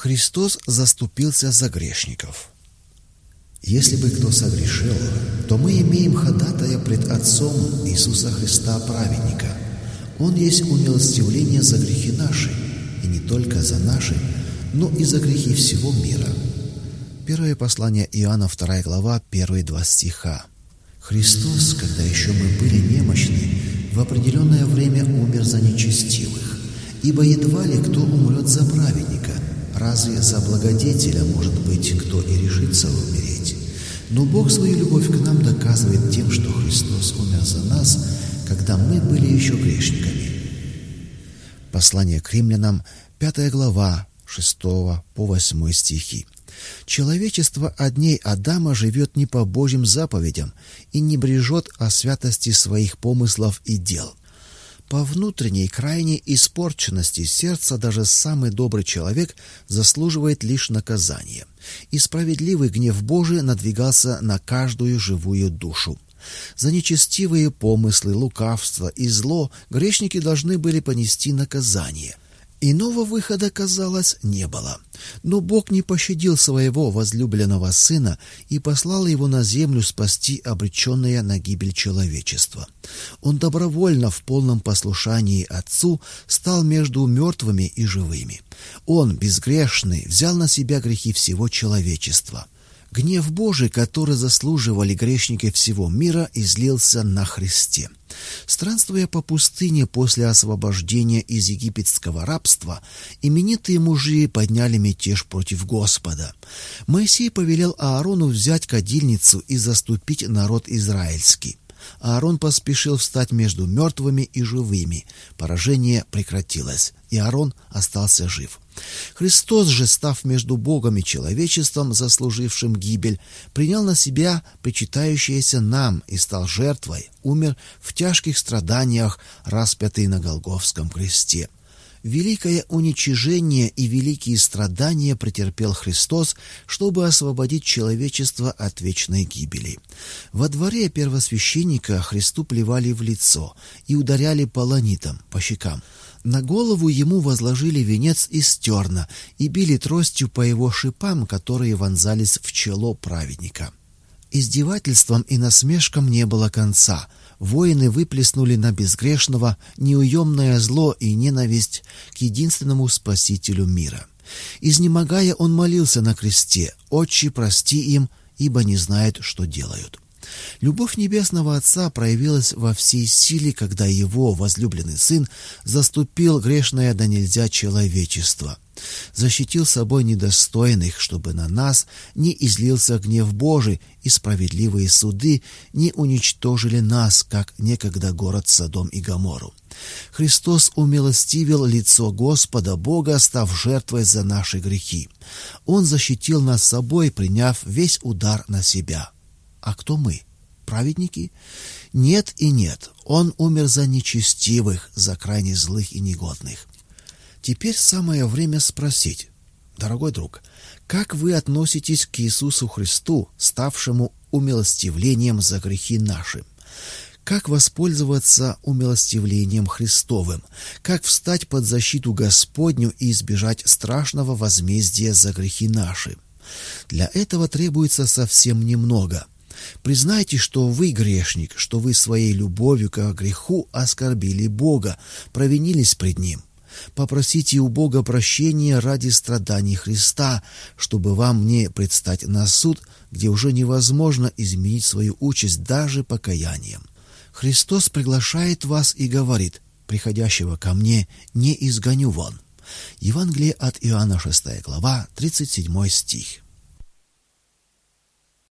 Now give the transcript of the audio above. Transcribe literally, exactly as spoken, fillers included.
Христос заступился за грешников. Если бы кто согрешил, то мы имеем ходатая пред Отцом Иисуса Христа праведника. Он есть умилостивление за грехи наши, и не только за наши, но и за грехи всего мира. Первое послание Иоанна, вторая глава, первые два стиха. Христос, когда еще мы были немощны, в определенное время умер за нечестивых, ибо едва ли кто умрет за праведника. Разве за благодетеля, может быть, кто и решится умереть? Но Бог свою любовь к нам доказывает тем, что Христос умер за нас, когда мы были еще грешниками. Послание к римлянам, пятая глава, шестого по восьмой стихи. Человечество от дней Адама живет не по Божьим заповедям и не брежет о святости своих помыслов и дел. По внутренней крайней испорченности сердца даже самый добрый человек заслуживает лишь наказания, и справедливый гнев Божий надвигался на каждую живую душу. За нечестивые помыслы, лукавство и зло грешники должны были понести наказание. Иного выхода, казалось, не было. Но Бог не пощадил своего возлюбленного Сына и послал его на землю спасти обреченное на гибель человечество. Он добровольно в полном послушании Отцу стал между мертвыми и живыми. Он, безгрешный, взял на себя грехи всего человечества. Гнев Божий, который заслуживали грешники всего мира, излился на Христе. Странствуя по пустыне после освобождения из египетского рабства, именитые мужи подняли мятеж против Господа. Моисей повелел Аарону взять кадильницу и заступить народ израильский. Аарон поспешил встать между мертвыми и живыми. Поражение прекратилось, и Аарон остался жив. Христос же, став между Богом и человечеством, заслужившим гибель, принял на себя причитающееся нам и стал жертвой, умер в тяжких страданиях, распятый на Голгофском кресте. Великое уничижение и великие страдания претерпел Христос, чтобы освободить человечество от вечной гибели. Во дворе первосвященника Христу плевали в лицо и ударяли полонитом по щекам. На голову ему возложили венец из терна и били тростью по его шипам, которые вонзались в чело праведника. Издевательствам и насмешкам не было конца. Воины выплеснули на безгрешного неуемное зло и ненависть к единственному Спасителю мира. Изнемогая, он молился на кресте: «Отче, прости им, ибо не знают, что делают». Любовь Небесного Отца проявилась во всей силе, когда Его возлюбленный Сын заступил грешное да нельзя человечество, защитил собой недостойных, чтобы на нас не излился гнев Божий, и справедливые суды не уничтожили нас, как некогда город Содом и Гоморру. Христос умилостивил лицо Господа Бога, став жертвой за наши грехи. Он защитил нас собой, приняв весь удар на себя. А кто мы? Праведники? Нет и нет. Он умер за нечестивых, за крайне злых и негодных. Теперь самое время спросить: дорогой друг, как вы относитесь к Иисусу Христу, ставшему умилостивлением за грехи наши? Как воспользоваться умилостивлением Христовым? Как встать под защиту Господню и избежать страшного возмездия за грехи наши? Для этого требуется совсем немного. Признайте, что вы грешник, что вы своей любовью к греху оскорбили Бога, провинились пред Ним. Попросите у Бога прощения ради страданий Христа, чтобы вам не предстать на суд, где уже невозможно изменить свою участь даже покаянием. Христос приглашает вас и говорит: «Приходящего ко мне не изгоню вон». Евангелие от Иоанна, шестая глава, тридцать седьмой стих.